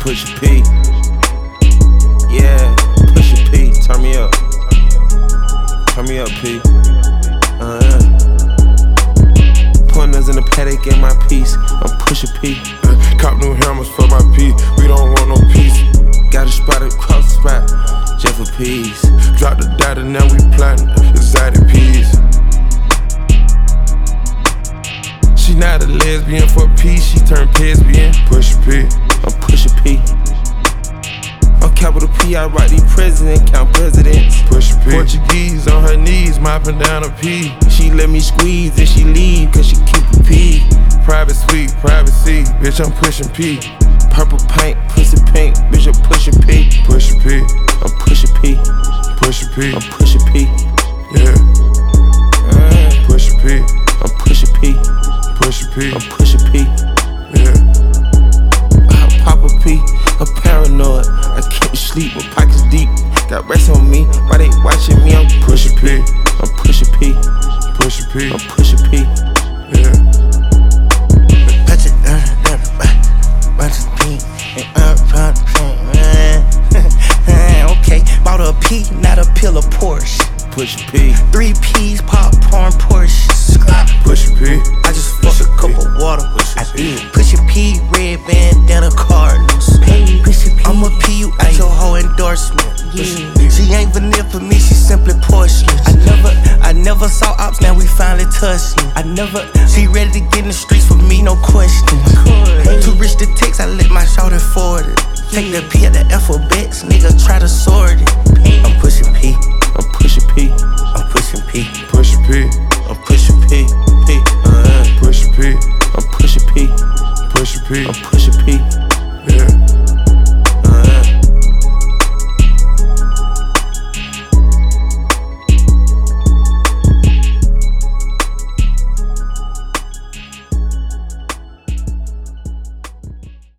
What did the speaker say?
Pusha P. Yeah, Pusha P. Turn me up. Turn me up, P. Pointers in the paddock, get my piece. I'm Pusha P. Cop new hammers for my P. We don't want no peace. Got a spot across the spot, just for peace. Drop the data, now we plantin' exotic peas. She not a lesbian for peace, she turned lesbian. Pusha P. I'm Pusha P. I'm capital P, I write these presidents, count presidents. Pusha P. Portuguese on her knees, mopping down a P. She let me squeeze and she leave, cause she keep a P. Private suite, privacy, bitch, I'm pushing P. Purple paint, pussy pink, bitch, I'm Pusha P. Pusha P. I'm Pusha P. Pusha P. I'm Pusha P. Yeah. Pusha P. I'm Pusha P. Pusha P. I'm Pusha P. Yeah. I pop a P, I'm paranoid. I can't sleep, my pockets deep. Got rest on me, why they watching me? I'm Pusha P. I'm Pusha P. Pusha P. I'm Pusha P. Yeah. Touch it, bunch of P, and okay, bought a P, not a pill of Porsche. Pusha P. 3 P's, popcorn, Porsche. Pusha P. I just fucked a cup of water. I did. Pusha P, red bandana Cardinals. I'ma P you at your whole endorsement. She ain't vanilla for me, she simply porcelain. I never saw ops, now we finally touched it. She ready to get in the streets for me, no question. Too rich to text, I let my shorty forward it. Take the P at the alphabets, nigga try to sort it. I'm pushing P. I'm Pusha P. I'm pushing P. Pusha P. I'm Pusha P. Pusha P. I'm Pusha P. Pusha P. I'm Pusha P.